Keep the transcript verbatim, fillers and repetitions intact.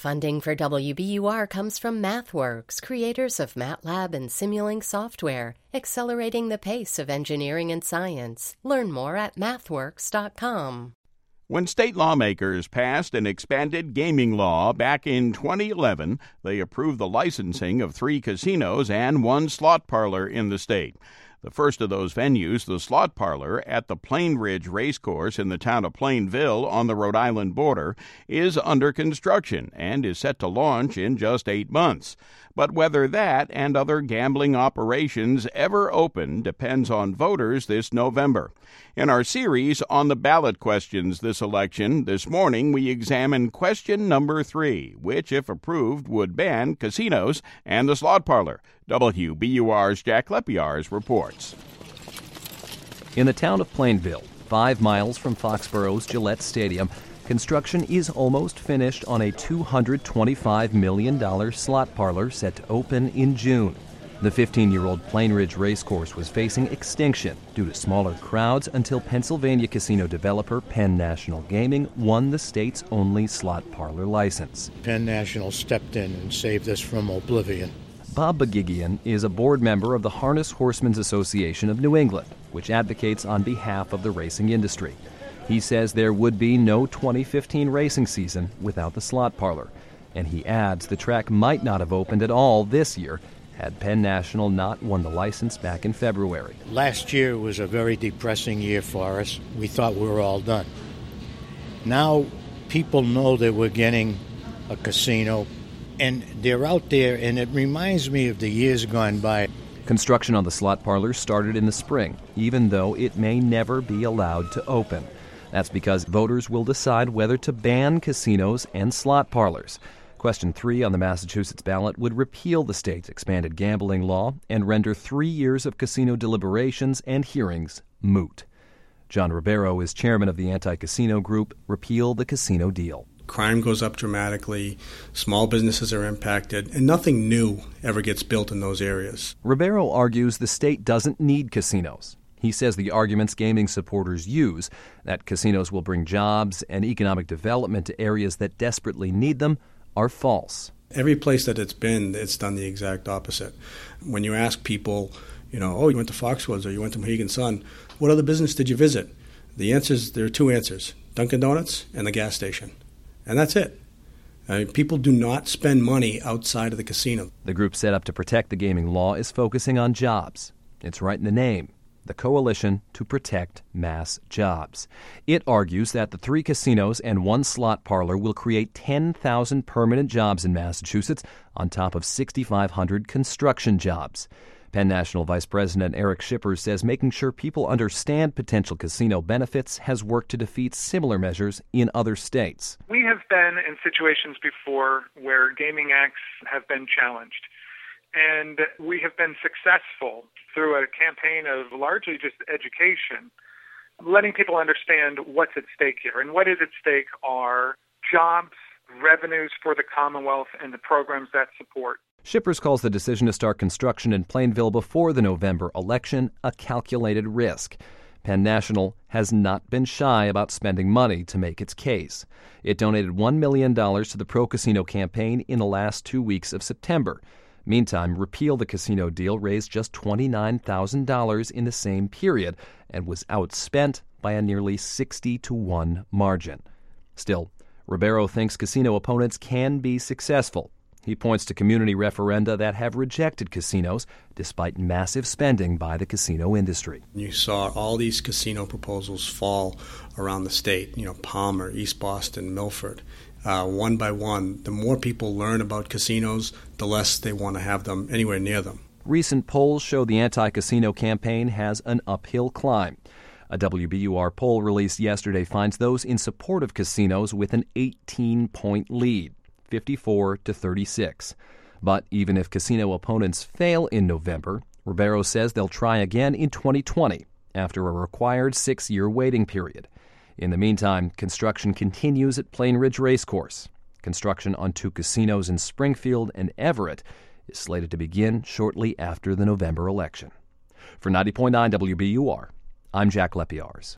Funding for W B U R comes from MathWorks, creators of MATLAB and Simulink software, accelerating the pace of engineering and science. Learn more at mathworks dot com. When state lawmakers passed an expanded gaming law back in twenty eleven, they approved the licensing of three casinos and one slot parlor in the state. The first of those venues, the slot parlor at the Plain Ridge Racecourse in the town of Plainville on the Rhode Island border, is under construction and is set to launch in just eight months. But whether that and other gambling operations ever open depends on voters this November. In our series on the ballot questions this election, this morning we examine question number three, which, if approved, would ban casinos and the slot parlor. W B U R's Jack Lepiarz reports. In the town of Plainville, five miles from Foxborough's Gillette Stadium, construction is almost finished on a two hundred twenty-five million dollars slot parlor set to open in June. The fifteen-year-old Plain Ridge Racecourse was facing extinction due to smaller crowds until Pennsylvania casino developer Penn National Gaming won the state's only slot parlor license. Penn National stepped in and saved us from oblivion. Bob Bagigian is a board member of the Harness Horsemen's Association of New England, which advocates on behalf of the racing industry. He says there would be no twenty fifteen racing season without the slot parlor, and he adds the track might not have opened at all this year had Penn National not won the license back in February. Last year was a very depressing year for us. We thought we were all done. Now people know that we're getting a casino, and they're out there, and it reminds me of the years gone by. Construction on the slot parlor started in the spring, even though it may never be allowed to open. That's because voters will decide whether to ban casinos and slot parlors. Question three on the Massachusetts ballot would repeal the state's expanded gambling law and render three years of casino deliberations and hearings moot. John Ribeiro is chairman of the anti-casino group Repeal the Casino Deal. Crime goes up dramatically, small businesses are impacted, and nothing new ever gets built in those areas. Ribeiro argues the state doesn't need casinos. He says the arguments gaming supporters use, that casinos will bring jobs and economic development to areas that desperately need them, are false. Every place that it's been, it's done the exact opposite. When you ask people, you know, oh, you went to Foxwoods or you went to Mohegan Sun, what other business did you visit? The answers, there are two answers, Dunkin' Donuts and the gas station. And that's it. I mean, people do not spend money outside of the casino. The group set up to protect the gaming law is focusing on jobs. It's right in the name, the Coalition to Protect Mass Jobs. It argues that the three casinos and one slot parlor will create ten thousand permanent jobs in Massachusetts on top of six thousand five hundred construction jobs. Penn National Vice President Eric Shippers says making sure people understand potential casino benefits has worked to defeat similar measures in other states. We have been in situations before where gaming acts have been challenged, and we have been successful through a campaign of largely just education, letting people understand what's at stake here. And what is at stake are jobs, revenues for the Commonwealth, and the programs that support. Shippers calls the decision to start construction in Plainville before the November election a calculated risk. Penn National has not been shy about spending money to make its case. It donated one million dollars to the pro-casino campaign in the last two weeks of September. Meantime, Repeal the Casino Deal raised just twenty-nine thousand dollars in the same period and was outspent by a nearly sixty to one margin. Still, Ribeiro thinks casino opponents can be successful. He points to community referenda that have rejected casinos despite massive spending by the casino industry. You saw all these casino proposals fall around the state, you know, Palmer, East Boston, Milford. Uh, one by one, the more people learn about casinos, the less they want to have them anywhere near them. Recent polls show the anti-casino campaign has an uphill climb. A W B U R poll released yesterday finds those in support of casinos with an eighteen-point lead. fifty-four to thirty-six. But even if casino opponents fail in November, Ribeiro says they'll try again in twenty twenty after a required six-year waiting period. In the meantime, construction continues at Plain Ridge Racecourse. Construction on two casinos in Springfield and Everett is slated to begin shortly after the November election. For ninety point nine W B U R, I'm Jack Lepiarz.